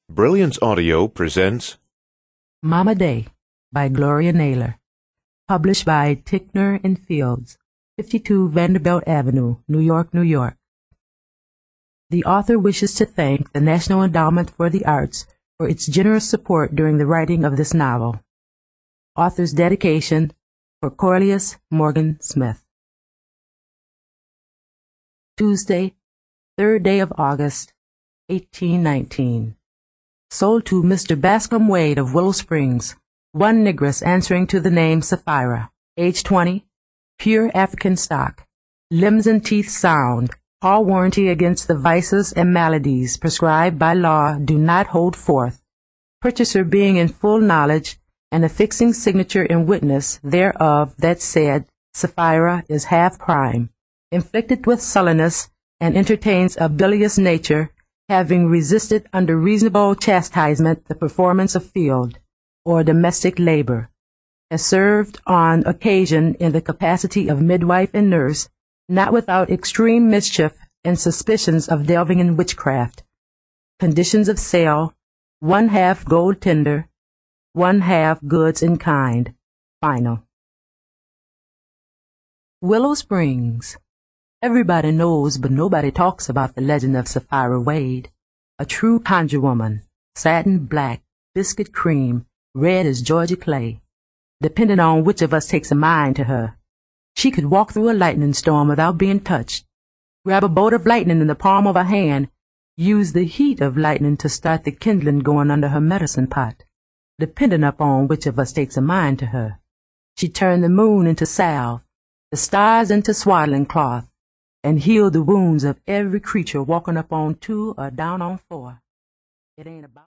Brilliance Audio presents Mama Day by Gloria Naylor. Published by Ticknor and Fields, 52 Vanderbilt Avenue, New York, New York. The author wishes to thank the National Endowment for the Arts for its generous support during the writing of this novel. Author's dedication for Corliss Morgan Smith. Tuesday, 3rd day of August, 1819. Sold to Mr. Bascom Wade of Willow Springs, one negress answering to the name Sapphira, age 20, pure African stock, limbs and teeth sound, all warranty against the vices and maladies prescribed by law do not hold forth, purchaser being in full knowledge and affixing signature in witness thereof that said Sapphira is half prime, inflicted with sullenness, and entertains a bilious nature, having resisted under reasonable chastisement the performance of field or domestic labor, has served on occasion in the capacity of midwife and nurse, not without extreme mischief and suspicions of delving in witchcraft. Conditions of sale: 1/2 gold tender, 1/2 goods in kind, final. Willow Springs. Everybody knows, but nobody talks about the legend of Sapphira Wade, a true conjure woman, satin black, biscuit cream, red as Georgia clay. Depending on which of us takes a mind to her, she could walk through a lightning storm without being touched, grab a bolt of lightning in the palm of her hand, use the heat of lightning to start the kindling going under her medicine pot. Depending upon which of us takes a mind to her, she turned the moon into salve, the stars into swaddling cloth, and healed the wounds of every creature walking up on 2 or down on 4. It ain't about